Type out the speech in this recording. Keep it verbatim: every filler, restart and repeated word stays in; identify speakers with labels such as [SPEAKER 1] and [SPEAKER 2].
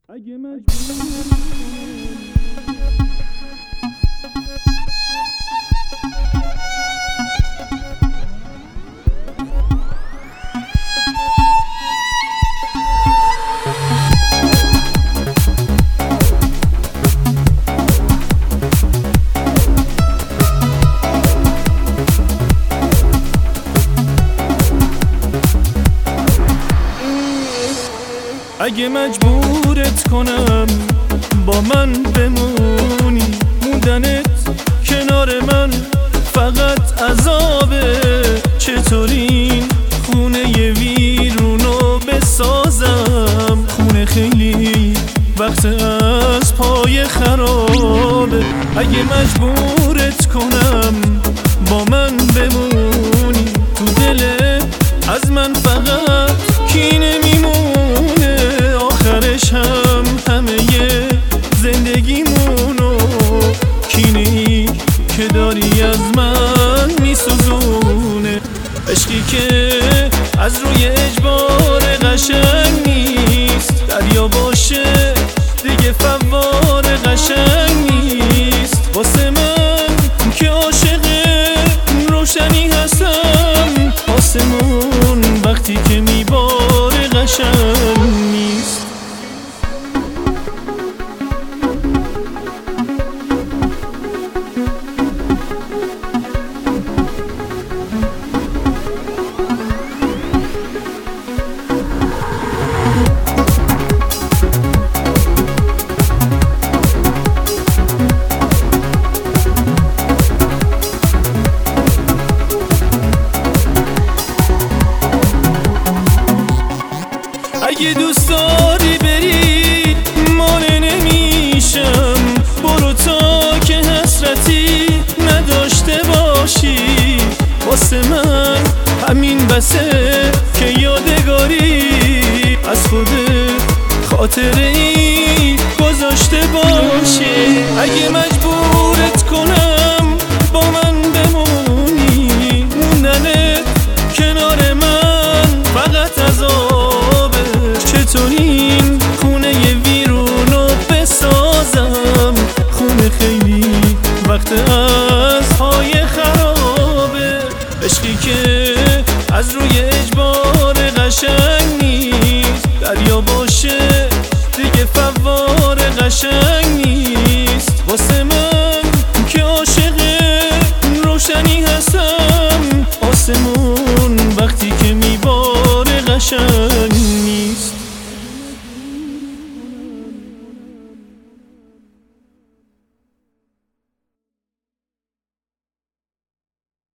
[SPEAKER 1] اگه مجبور اگه مجبورت کنم با من بمونی، موندنت کنار من فقط عذابه. چطوری خونه ی ویرونو بسازم؟ خونه خیلی وقت از پای خرابه. اگه مجبورت کنم با من بمونی، تو دلت از من فقط کینه میمونه. آخرش هم همه زندگیمونو کینه‌ای که داری از من میسوزونه. عشقی که از روی اجبار قشنگ نیست، دریا باشه دیگه فوار قشنگ نیست. واسه من که عاشق روشنی هستم، آسمون وقتی که میباره قشنگ نیست. اگه دوست داری بری مانع نمیشم، برو تا که حسرتی نداشته باشی. واسه من همین بسه که یادگاری از خودت خاطره ای گذاشته باشی. اگه مجبورت کنم با من بمونی، موندنت کنار من فقط عذابه. چطور این خونه ی ویرونو بسازم؟ خونه خیلی وقت از پای خرابه. عشقی که از روی اجبار قشنگ نیست، دریا باشه دیگه فوار قشنگ